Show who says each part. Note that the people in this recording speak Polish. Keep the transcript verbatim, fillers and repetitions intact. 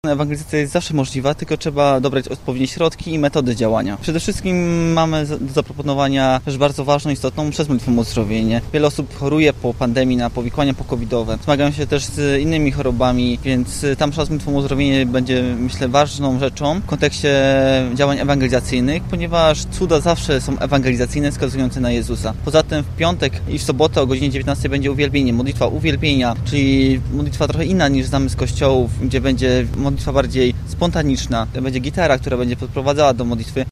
Speaker 1: Ewangelizacja jest zawsze możliwa, tylko trzeba dobrać odpowiednie środki i metody działania. Przede wszystkim mamy do zaproponowania rzecz bardzo ważną, istotną przez modlitwę o uzdrowienie. Wiele osób choruje po pandemii na powikłania pokowidowe. Zmagają się też z innymi chorobami, więc tam przez modlitwę o uzdrowienie będzie, myślę, ważną rzeczą w kontekście działań ewangelizacyjnych, ponieważ cuda zawsze są ewangelizacyjne, wskazujące na Jezusa. Poza tym w piątek i w sobotę o godzinie dziewiętnastej będzie uwielbienie, modlitwa uwielbienia, czyli modlitwa trochę inna niż znamy z kościołów, gdzie będzie modlitwa bardziej spontaniczna. Będzie gitara, która będzie podprowadzała do modlitwy.